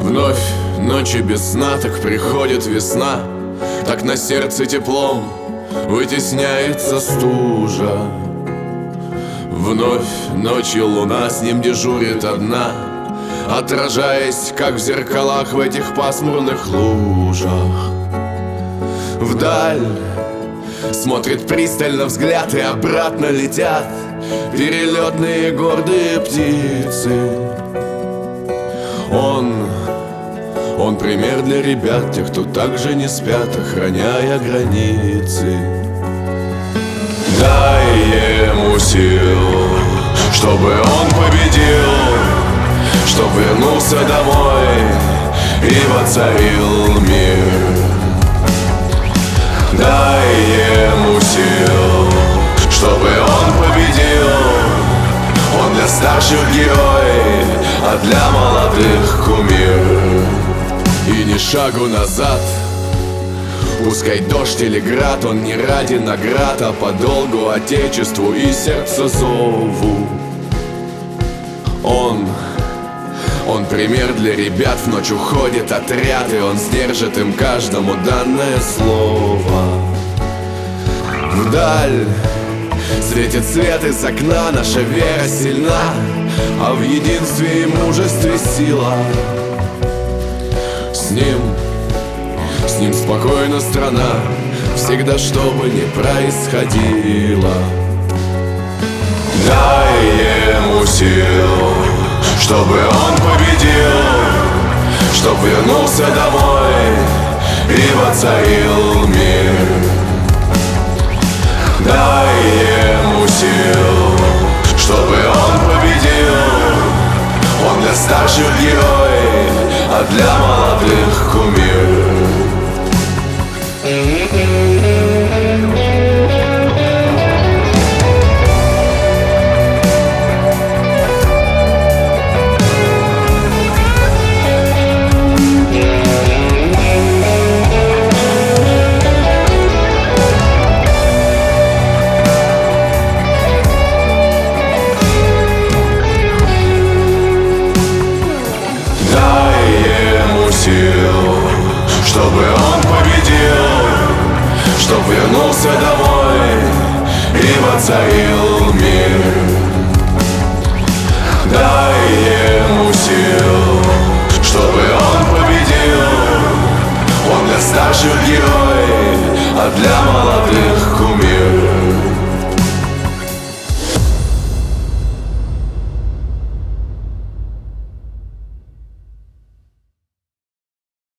Вновь ночи без сна, так приходит весна, так на сердце теплом вытесняется стужа. Вновь ночью луна с ним дежурит одна, отражаясь, как в зеркалах в этих пасмурных лужах. Вдаль смотрит пристально взгляд, и обратно летят перелетные гордые птицы. Он пример для ребят, тех, кто также не спят, охраняя границы. Дай ему сил, чтобы он победил, чтобы вернулся домой и воцарил мир. Дай ему сил, чтобы он победил. Он для старших герой, а для молодых кумир. И ни шагу назад, пускай дождь или град, он не ради наград, а по долгу отечеству и сердцу зову. Он пример для ребят, в ночь уходит отряд, и он сдержит им каждому данное слово. Вдаль светит свет из окна, наша вера сильна, а в единстве и мужестве сила. С ним спокойна страна, всегда, что бы ни происходило. Дай ему сил, чтобы он победил, чтоб вернулся домой и воцарил мир. Дай ему сил, чтобы он победил. Он для старших герой, а для молодых кумир. Чтобы он победил, чтоб вернулся домой и воцарил мир.